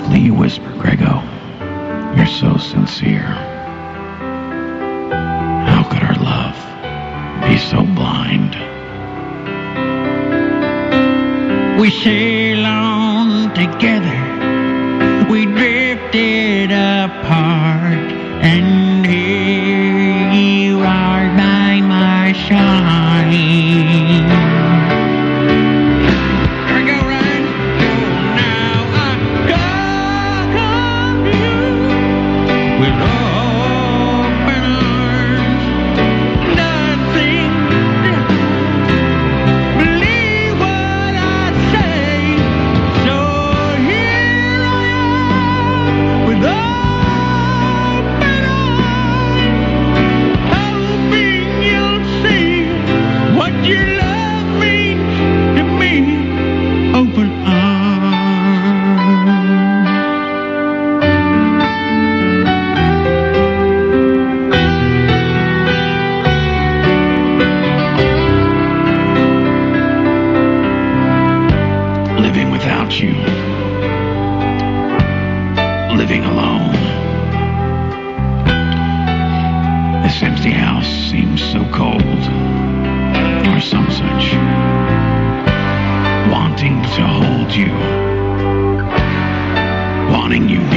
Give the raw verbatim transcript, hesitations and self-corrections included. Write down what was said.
Then you whisper, Grego, you're so sincere. How could our love be so blind? We sail on together, we drifted apart, and here you are by my side. I go right, so now I come to you with open arms, nothing. Believe what I say, so here I am with open arms, hoping you'll see what your love means to me. Open arms. Living without you. Living alone. This empty house seems so cold. Or some such. Wanting to hold you. Wanting you